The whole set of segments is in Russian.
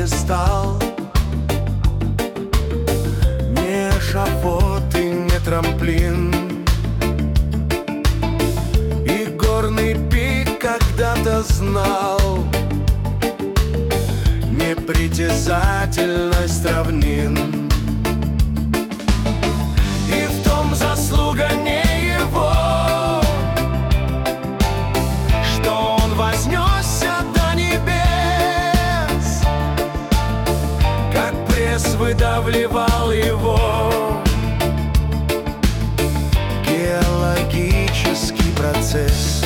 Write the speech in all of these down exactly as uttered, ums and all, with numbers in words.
пьедестал. Не эшафот и не трамплин, и горный пик когда-то знал непритязательность равнин. И в том заслуга не его, что он вознесся до небес, как пресс выдавливал его геологический процесс.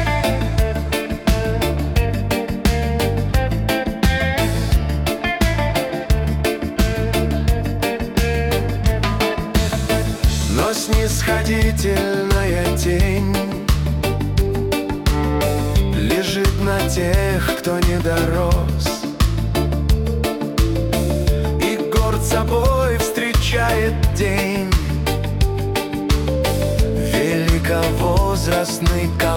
Но снисходительная тень лежит на тех, кто не дорос, и горд собой встречает день великовозрастный